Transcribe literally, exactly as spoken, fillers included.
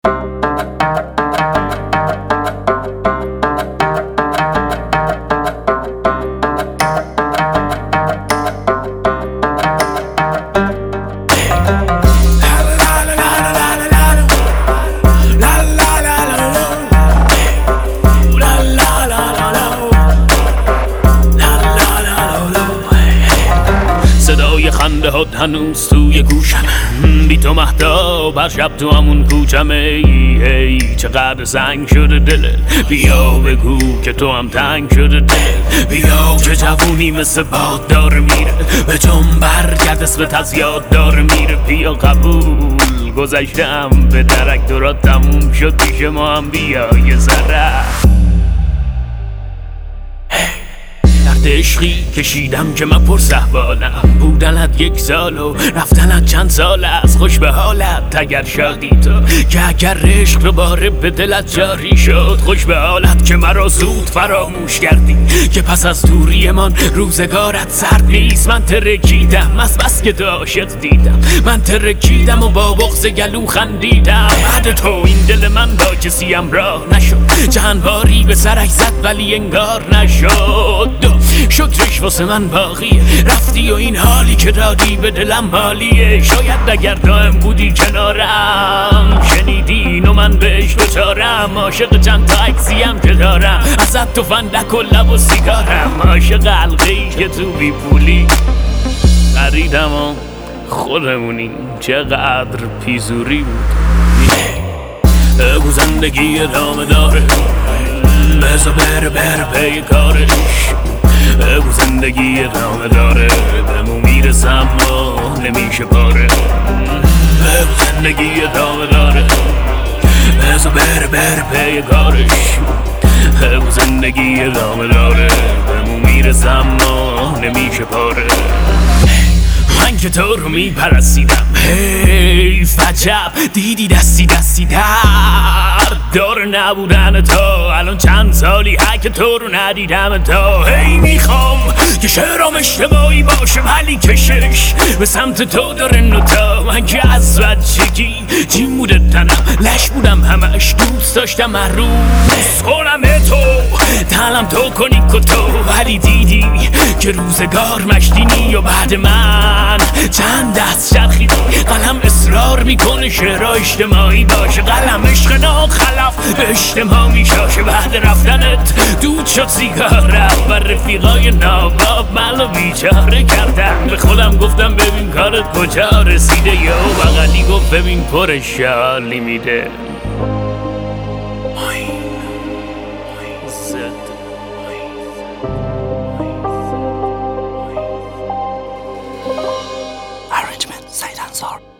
خنده هات هنوز توی گوشم، بی تو مهتاب هر شب تو همون کوچم. ای ای چقدر سنگ شده دلت، بیا بگو که تو هم تنگ شده دلت. بیا که جوونی مثل باد داره میره، به جنب برگرد اسمت از یاد داره میره. بیا قبول گذشتم به درک، دورات تموم شد پیش ما هم بیا یه ذره. عشقی کشیدم که من پر صحبالم، بودنت یک سال و رفتنت چند سال است. خوش به حالت اگر شادی تو، که اگر عشق دوباره به دلت جاری شد. خوش به حالت که مرا زود فراموش کردی، که پس از دوری من روزگارت سرد نیست. من ترکیدم از بس که تو عاشق دیدم، من ترکیدم و با بغض گلو خندیدم. بعد تو این دل من با کسی همراه نشد، چند باری به سرک زد ولی انگار نشد. شکرش واسه من باقیه، رفتی و این حالی که دادی به دلم حالیه. شاید اگر دائم بودی کنارم، شنیدین و من بهش دوچارم. عاشق چند تا عکسیم که دارم ازت، تو فندک و لب و سیگارم. عاشق حلقه‌ای که تو بی پولی خریدم و خودمونی چقدر پیزوری بود. بگو زندگی ادامه داره، بذار بره بره پی کارش. بگو زندگی ادامه داره، بهمون میرسم ما نمیشه پاره. بگو زندگی ادامه داره، بذار بره بره پی کارش. بگو زندگی ادامه داره، بهمون میرسم ما نمیشه پاره. من که تو رو میپرستیدم، حیف عجب دیدی دستی دستی در دار نبودن تو. الان چند سالی که تو رو ندیدم تو. هی میخوام که شعرام اشتباهی باشه ولی کشش به سمت تو داره نوتا. من که از بچگی جیم بوده تنم، لش بودم همش دوست داشتم هر روز کنم تو تنم تو کنی کتو. ولی دیدی که روزگار مشتینی و بعد من چند دست چرخیدی. قلم اصرار میکنه شعرها اجتماعی باشه، قلم عشق ناخلف به اجتماع میشاشه. بعد رفتنت دود شد سیگارم و رفیقای ناباب منو بیچاره کردن. به خودم گفتم ببین کارت کجا رسیده، یا بغلی گفت ببین پر شالی میده. Arrangement سعید انصار.